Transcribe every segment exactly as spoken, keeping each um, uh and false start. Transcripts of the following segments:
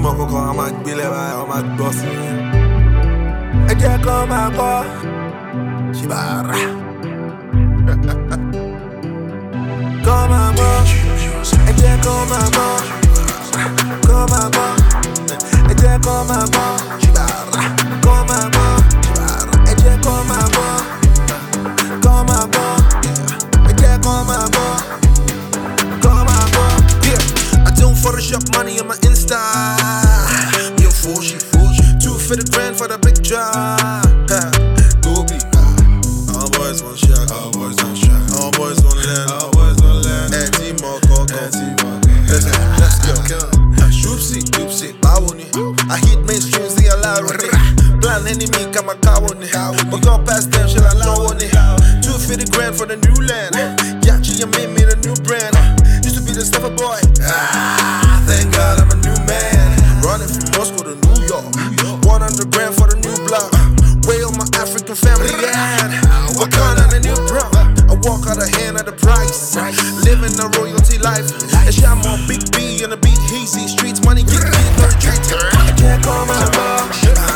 mọ̀ kọ́kọ́ a máa gbélé báyìí, a máa gbọ́ sí i. Ẹ jẹ́ kó máa gbọ́ Shibara. Kó máa gbọ́, ẹ jẹ́ kó máa gbọ́, kó máa gbọ́, ẹ jẹ́ kó máa gbọ́ Shibara. Kó máa gbọ́ Shibara, ẹ jẹ́ kó máa gbọ́, kó máa gbọ́, ẹ jẹ́ kó máa gbọ́, kó máa gbọ́. Yeah, I don't Photoshop money on my Insta. Yo, Fuji, Fuji, two for the grand for the big drive. Gobi, all boys want shot, all boys want shot, all boys want land, all boys want land. Anti Moko, anti Moko. Let's go, let's go. Shoopsie, shoopsie, bawoni. I hit mainstream, see a lot of it. Plan enemy, come a cow on it. But go past them, shall allow on it. Two for the grand for the new land. Yachi, you made me the new brand. Used to be the stuffer boy. Ah, thank God I'm a new man. Running from Moscow to New York. one hundred grand for the new block. Way on my African family, yeah. What kind of the new bro? I walk out of hand at the price. Living a royalty life. And shot more Big B on the beat easy. Streets money get get third treat. Yeah, call my bar.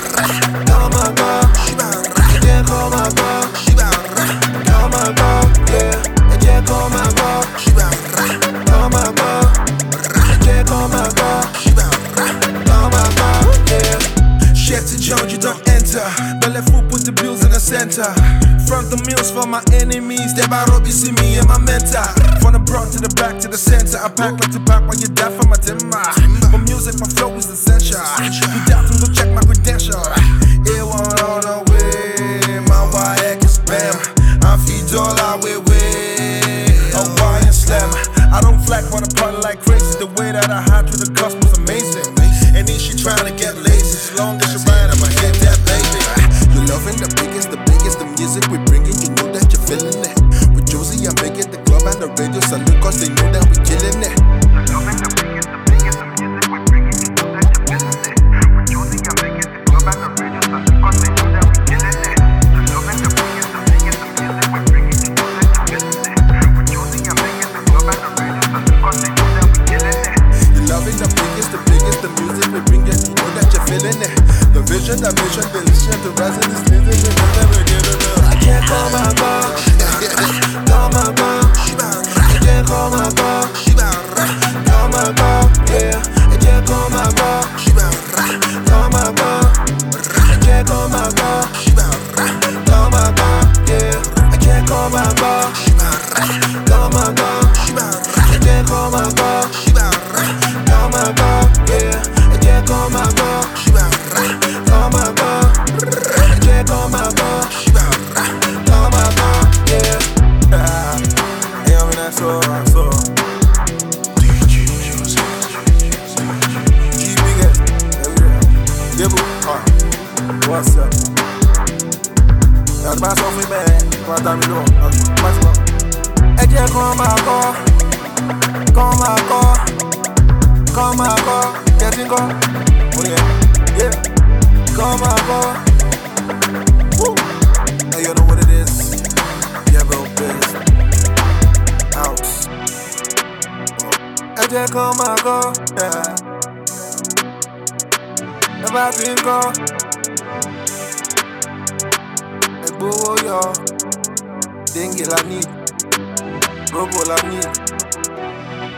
Call my bar. Yeah, call my bar. Call my bar. Yeah, yeah, call my bar. Call my bar. Yeah, call my bar. Call my bar. Yeah. Chef to Jones, you don't enter. Belly food put the bills in the center. Front the meals for my enemies. They by Robbie see me and my mentor. From the front to the back to the center. I pack like to pack while you die for my timber. For music, my flow is essential. You doubt them, go check my credential. It won't all the way. My Y X is spam. I feed all our way way. Hawaiian slam. I don't flag for the party like crazy. The way that I hide through the cosmos amazing. And then she trying to get lazy. As long as you ride, I'ma hit that baby. You loving the biggest, the biggest, the music we bringing. You know that you're feeling it. With Josie, I make it the club and the radio salute, cause they know that we killing it. You loving the biggest, the biggest, the music we bringing. You know that you're feeling it. With Josie, I make it the club and the radio salute, cause they know that we killing it. You loving the biggest, the biggest, the music we bringing. You know that you're feeling it. With Josie, I make it the club and the radio salute, cause they know that we killing it. You loving the biggest, the biggest, the music we bringing. You know that you're feeling it. The vision, the mission, the vision, the rising is living. You will never get enough. I can't call my bar. Call my bar. I can't call my bar. Call my bar. Yeah. I can't call my bar. Call my bar. I can't call my bar. Call my bar. Yeah. I can't call my bar. Call my bar. I can't call my bar. Call my bar. Yeah. I can't call my bar. Call my bar. I can't call my bar. Call my bar. Yeah. Hey, I mean that's all. That's all. G biggest. Yeah, boo. What's up? Now the boss off me man. What time we doing? What's up? I can't call my bar. Call my bar. Call my bar. Getting go. Oh yeah. Yeah. Call my bar. Woo. Now you know what it is. Yeah, bro, biz. Out. I just call my car. Yeah. If I think go. I go, yo. Dengue la need. Robo la need.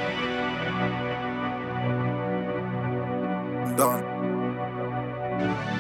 Done.